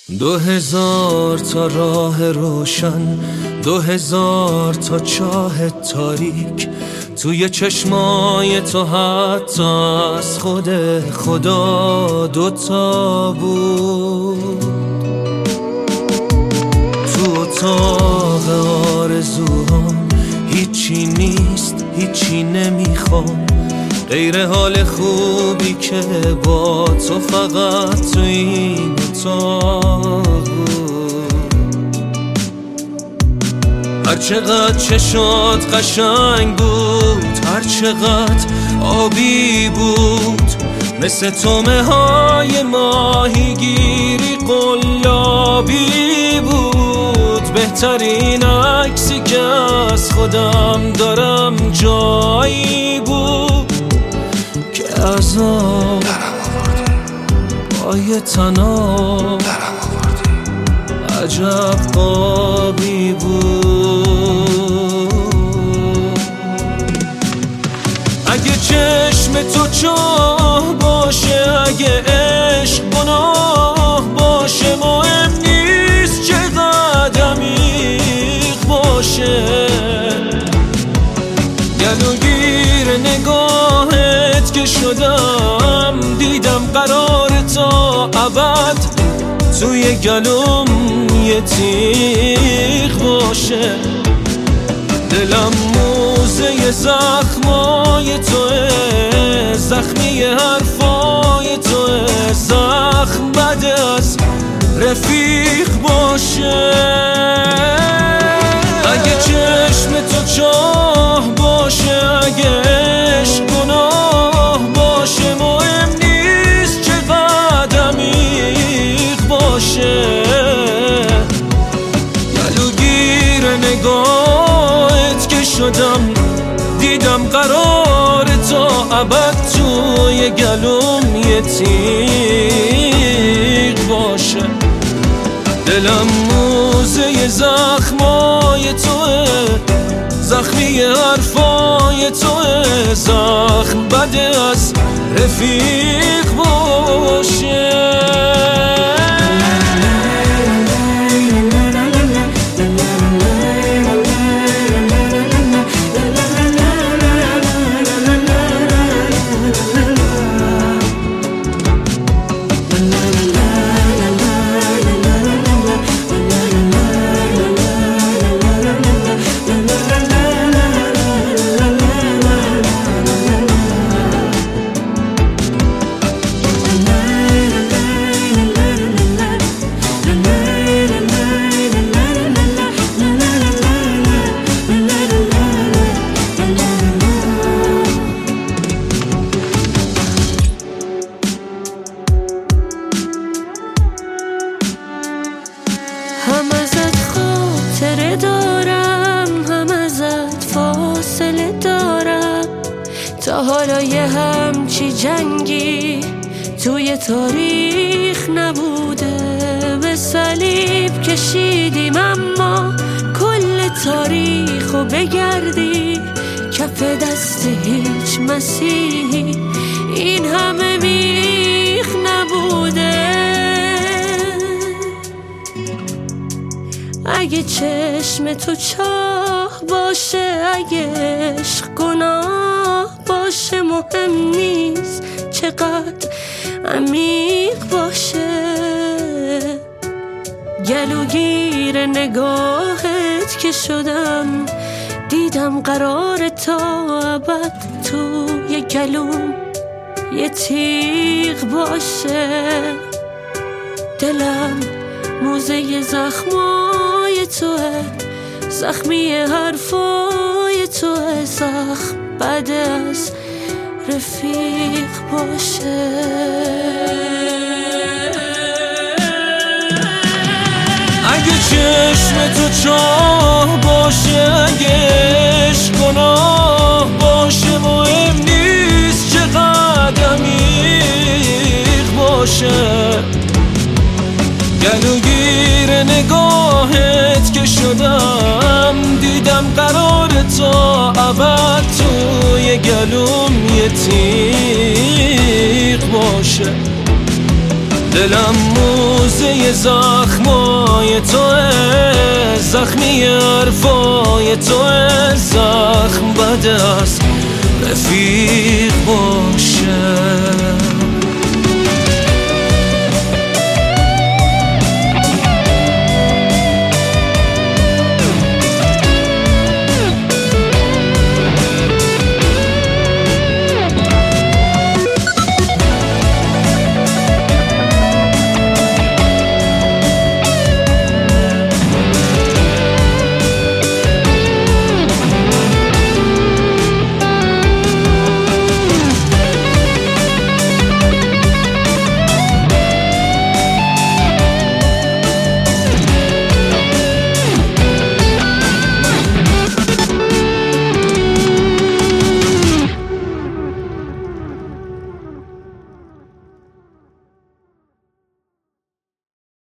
2000 تا راه روشن، 2000 تا چاه تاریک، توی چشمای تو حتی از خود خدا دوتا بود. تو اتاق آرزوهام هیچی نیست، هیچی نمیخوام غیر حال خوبی که با تو فقط تو این اتاق بود. هرچقدر چشات قشنگ بود، هرچقدر آبی بود، مثل تومه های ماهیگیری قلابی بود. بهترین عکسی که از خودم دارم جایی بود که از آب پای تناب عجب قابی بود. اگه چشم تو چاه باشه، اگه عشق گناه باشه، مهم نیست چقدر عمیق باشه. گلوگیر نگاهت که شدم، دیدم قرار تا ابد توی گلوم یه تیغ باشه. دلم موزه زخمای توه، زخمی حرفای توه، زخم بد از رفیق باشه. اگه چشم تو چاه باشه، اگه عشق گناه باشه، مهم نیست چقدر عمیق باشه. گلوگیر نگاهت که شدم، دیدم قرار تا ابد توی گلوم یه تیغ باشه. دلم موزه زخمای توه، زخمی حرفای توه، زخم بده از رفیق باشه. هم ازت خاطره دارم، هم ازت فاصله دارم. تا حالا یه همچی جنگی توی تاریخ نبوده. به صلیب کشیدیم اما کل تاریخو بگردی، کف دست هیچ مسیحی این همه میخ نبوده. اگه چشم تو چاه باشه، اگه عشق گناه باشه، مهم نیست چقدر عمیق باشه. گلوگیر نگاهت که شدم، دیدم قرار تا ابد توی گلوم یه تیغ باشه. دلم موزه زخمای توه، زخمی حرفای توه، زخم بد از رفیق باشه. اگه چشم تو چاه باشه، اگه عشق گناه باشه، مهم نیست چقدر عمیق باشه. گلوگیر نگاهت که شدم، دیدم قرار تا ابد توی گلوم یه تیغ باشه. دلم موزه زخمی زخمای توه، زخمی حرفای توه، زخم بده است رفیق